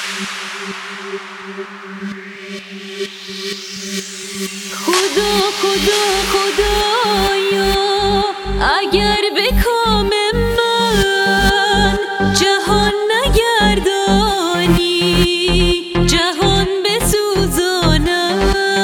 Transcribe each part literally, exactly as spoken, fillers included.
خدا خدا خدایا اگر به کام من جهان نگردانی جهان بسوزانم.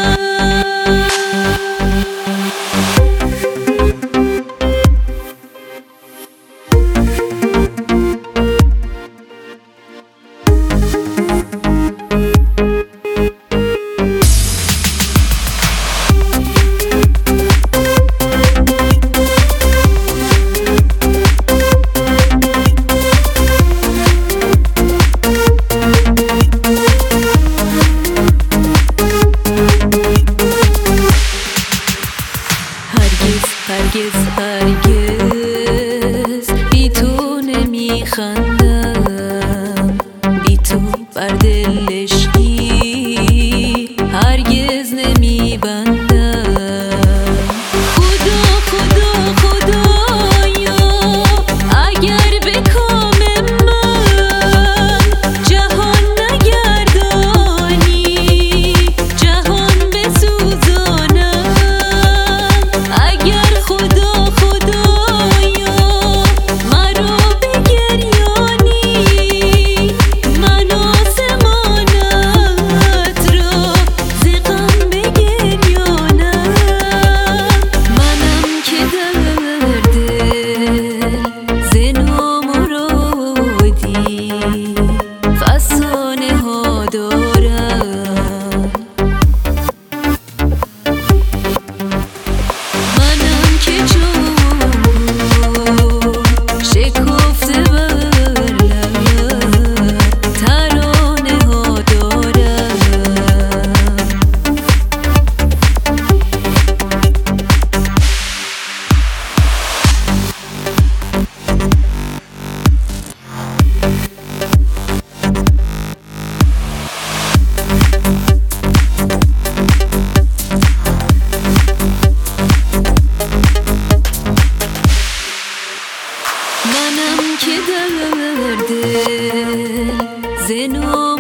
هرگز هرگز بی تو نمیخندم، بی تو بر دل عشقی هرگز نمیبندم. خدا خدا خدایا اگر به کام من جهان نگردانی جهان بسوزانم. خدا خدایا مرا بگریانی من آسمانت را ز غم بگریانم. منم که در دل ز نامرادی فسانه ها دارم. منم که در دل ز